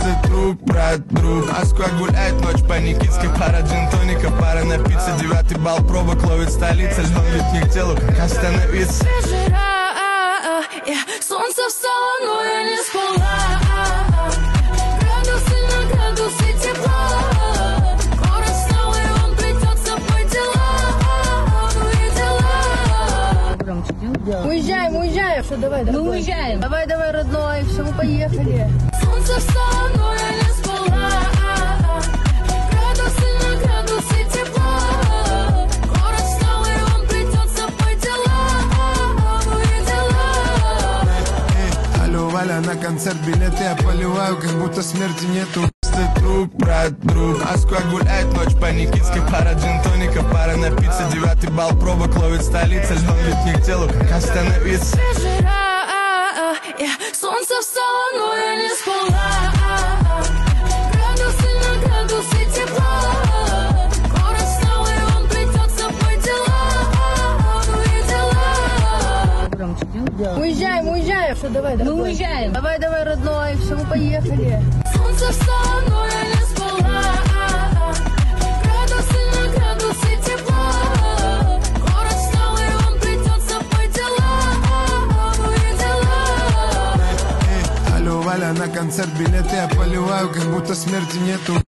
Ты друг, брат, друг. Москва гуляет ночь по Никитской. Пара джин-тоника, пара напиться. 9 балл пробок ловит столица. Льдом ведь не к телу, как остановиться. Солнце встало, но я не спала. Градусы на градусы тепла. Город встал, и он придет за мной дела. Уезжаем, уезжаем. Что, давай, Мы уезжаем. Давай, родной, все, мы поехали. Солнце встало, но я не спала. Градусы на градусы тепла. Город встал, и он придет за мной дела. Алло, Валя, на концерт билеты я поливаю, как будто смерти нету. Ты друг, брат, друг. Москва гуляет ночь по Никитской. Пара джин-тоника, пара напиться. 9 балл пробок ловит столица. Льдом ведь не к телу, как остановиться. Солнце встало, но я не спала. Градусы на градусы тепла. Город встал, и он придет за мной дела. Уезжаем, уезжаем. Что, давай, Мы уезжаем. Давай, родной, все, мы поехали. Солнце встало, но я не спала. Градусы на градусы тепла. Город встал, и он придет за мной дела. Алло, Валя, на концерт билеты я поливаю, как будто смерти нету.